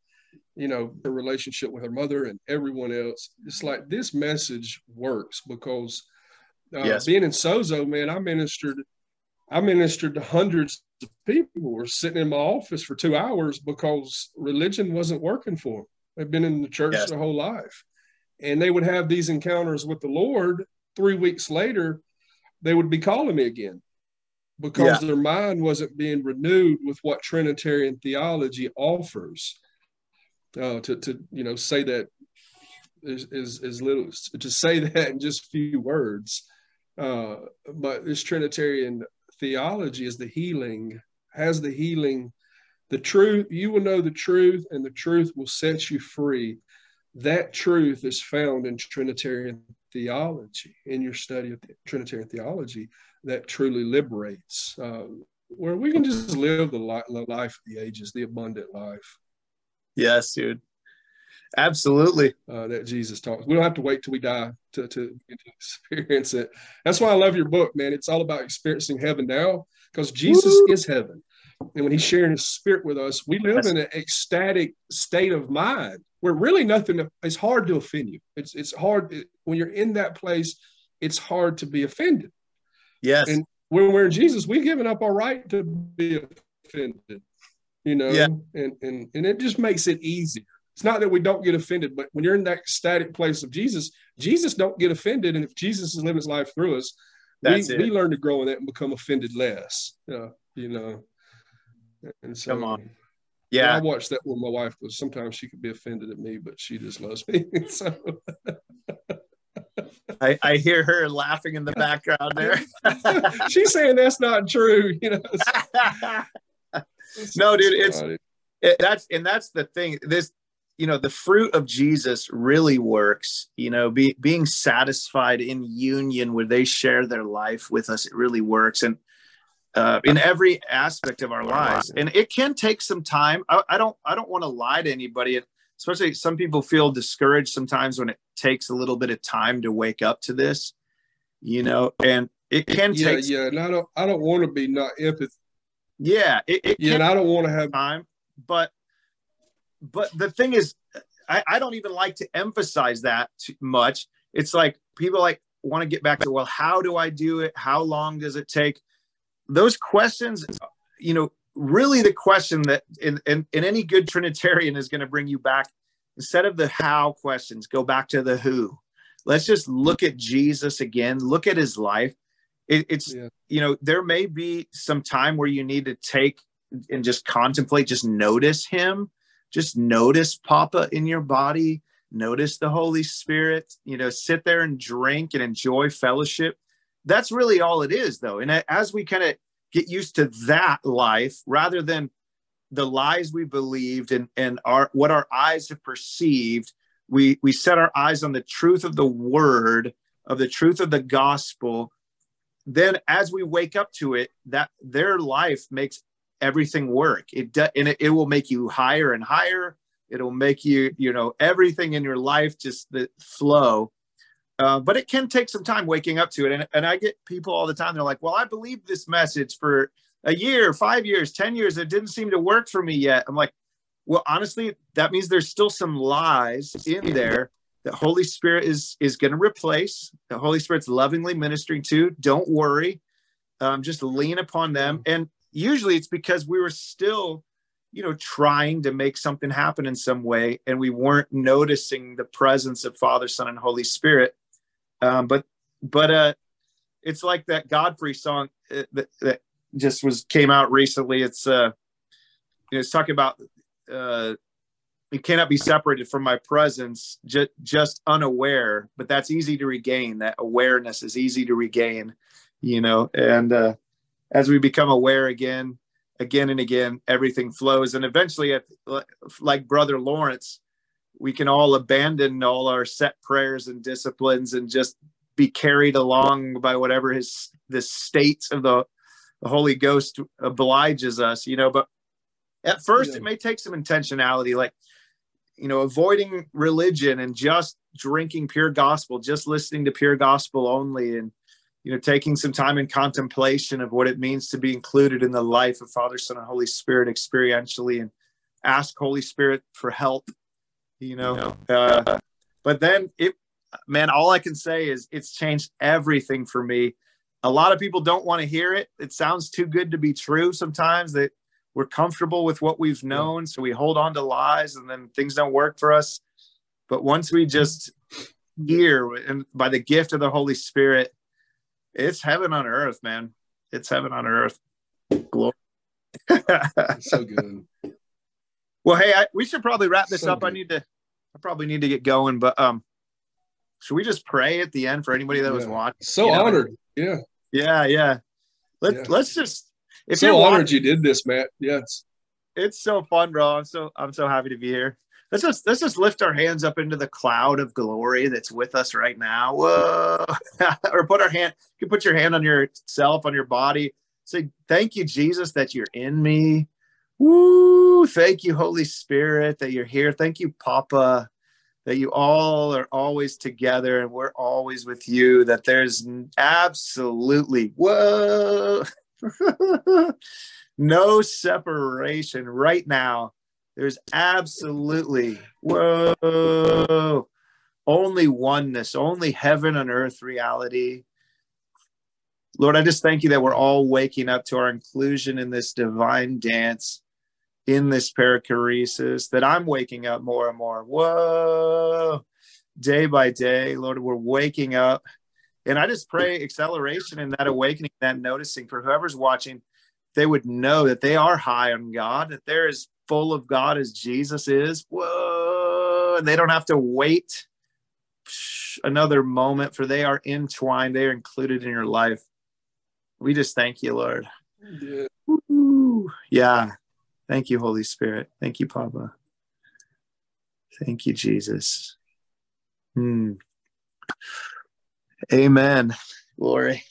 you know, her relationship with her mother and everyone else. It's like this message works because uh, Yes. being in Sozo, man, I ministered, I ministered to hundreds of people who were sitting in my office for two hours because religion wasn't working for them. They've been in the church Yes. their whole life. And they would have these encounters with the Lord. Three weeks later, they would be calling me again because yeah. their mind wasn't being renewed with what Trinitarian theology offers. Uh, to, to, you know, say that is, is, is little, to say that in just a few words. Uh, but this Trinitarian theology is the healing, has the healing, the truth. You will know the truth, and the truth will set you free. That truth is found in Trinitarian theology, in your study of Trinitarian theology, that truly liberates, uh, where we can just live the, li- the life of the ages, the abundant life. Yes, dude. Absolutely. Uh, that Jesus taught. We don't have to wait till we die to, to, to experience it. That's why I love your book, man. It's all about experiencing heaven now, because Jesus Woo! Is heaven. And when he's sharing his spirit with us, we live in an ecstatic state of mind where really nothing, it's hard to offend you. It's it's hard, it, when you're in that place, it's hard to be offended. Yes. And when we're in Jesus, we've given up our right to be offended, you know, yeah. and, and, and it just makes it easier. It's not that we don't get offended, but when you're in that ecstatic place of Jesus, Jesus don't get offended. And if Jesus is living his life through us, we, we learn to grow in that and become offended less, uh, you know. And so, come on. Yeah. yeah, I watched that with my wife, because sometimes she could be offended at me, but she just loves me. So I, I hear her laughing in the background there. She's saying that's not true, you know. No, dude, it's it, that's and that's the thing. This, you know, the fruit of Jesus really works. You know, be, being satisfied in union where they share their life with us, it really works. And uh, in every aspect of our lives, and it can take some time. I, I don't, I don't want to lie to anybody, especially some people feel discouraged sometimes when it takes a little bit of time to wake up to this, you know, and it can yeah, take. Yeah, and I don't, I don't want to be not empathy. Yeah, it, it yeah, and I don't want to have time, but, but the thing is, I, I don't even like to emphasize that too much. It's like people like want to get back to, well, how do I do it? How long does it take? Those questions, you know, really the question that in, in, in any good Trinitarian is going to bring you back, instead of the how questions, go back to the who. Let's just look at Jesus again, look at his life. It, it's, yeah. you know, there may be some time where you need to take and just contemplate, just notice him, just notice Papa in your body, notice the Holy Spirit, you know, sit there and drink and enjoy fellowship. That's really all it is, though. And as we kind of get used to that life, rather than the lies we believed and, and our what our eyes have perceived, we, we set our eyes on the truth of the word, of the truth of the gospel. Then as we wake up to it, that their life makes everything work. It does, and it, it will make you higher and higher. It'll make you, you know, everything in your life just the flow. Uh, but it can take some time waking up to it. And, and I get people all the time. They're like, well, I believed this message for a year, five years, ten years. It didn't seem to work for me yet. I'm like, well, honestly, that means there's still some lies in there that Holy Spirit is, is going to replace. The Holy Spirit's lovingly ministering to. Don't worry. Um, just lean upon them. And usually it's because we were still, you know, trying to make something happen in some way. And we weren't noticing the presence of Father, Son, and Holy Spirit. Um, but, but, uh, it's like that Godfrey song uh, that, that just was, came out recently. It's, uh, you know, it's talking about, uh, you cannot be separated from my presence, ju- just unaware, but that's easy to regain. That awareness is easy to regain, you know, and, uh, as we become aware again, again and again, everything flows. And eventually, like Brother Lawrence, we can all abandon all our set prayers and disciplines and just be carried along by whatever his the states of the, the Holy Ghost obliges us, you know. But at first, yeah. it may take some intentionality, like, you know, avoiding religion and just drinking pure gospel, just listening to pure gospel only, and, you know, taking some time in contemplation of what it means to be included in the life of Father, Son, and Holy Spirit experientially, and ask Holy Spirit for help you know. Uh, but then it, man, all I can say is it's changed everything for me. A lot of people don't want to hear it. It sounds too good to be true sometimes, that we're comfortable with what we've known. So we hold on to lies and then things don't work for us. But once we just hear, and by the gift of the Holy Spirit, it's heaven on earth, man. It's heaven on earth. Glory. So good. Well, hey, I, we should probably wrap this So up. good. I need to, I probably need to get going, but um, should we just pray at the end for anybody that was Yeah. watching? So You know, honored. Yeah. Yeah, yeah. Let's Yeah. let's just. If So you're honored watching, you did this, Matt. Yes. it's so fun, bro. I'm so I'm so happy to be here. Let's just let's just lift our hands up into the cloud of glory that's with us right now. Whoa! Or put our hand. You can put your hand on yourself, on your body. Say, "Thank you, Jesus, that you're in me." Woo! Thank you, Holy Spirit, that you're here. Thank you, Papa, that you all are always together and we're always with you. That there's absolutely whoa. No separation right now. There's absolutely whoa, only oneness, only heaven and earth reality. Lord, I just thank you that we're all waking up to our inclusion in this divine dance, in this perichoresis, that I'm waking up more and more. Whoa, day by day, Lord, we're waking up. And I just pray acceleration in that awakening, that noticing for whoever's watching, they would know that they are high on God, that they're as full of God as Jesus is. Whoa. And they don't have to wait another moment, for they are entwined. They are included in your life. We just thank you, Lord. Yeah. Woo. Yeah. Thank you, Holy Spirit. Thank you, Papa. Thank you, Jesus. Hmm. Amen. Glory.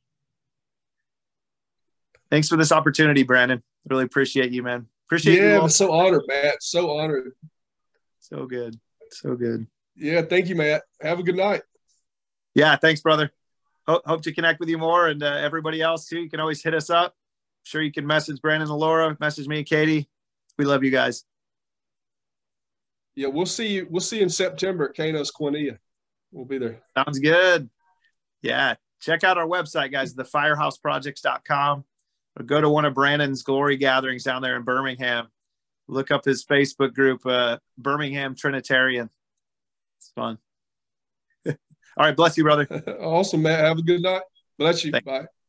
Thanks for this opportunity, Brandon. Really appreciate you, man. Appreciate Yeah, you all. I'm so honored, Matt. So honored. So good. So good. Yeah, thank you, Matt. Have a good night. Yeah, thanks, brother. Hope, hope to connect with you more, and uh, everybody else too. You can always hit us up. I'm sure you can message Brandon and Laura, message me, Katie. We love you guys. Yeah, we'll see you. We'll see you in September at Kanos Quinilla. We'll be there. Sounds good. Yeah. Check out our website, guys, the firehouse projects dot com. Or go to one of Brandon's glory gatherings down there in Birmingham. Look up his Facebook group, uh, Birmingham Trinitarian. It's fun. All right. Bless you, brother. Awesome, Matt. Have a good night. Bless you. Thanks. Bye.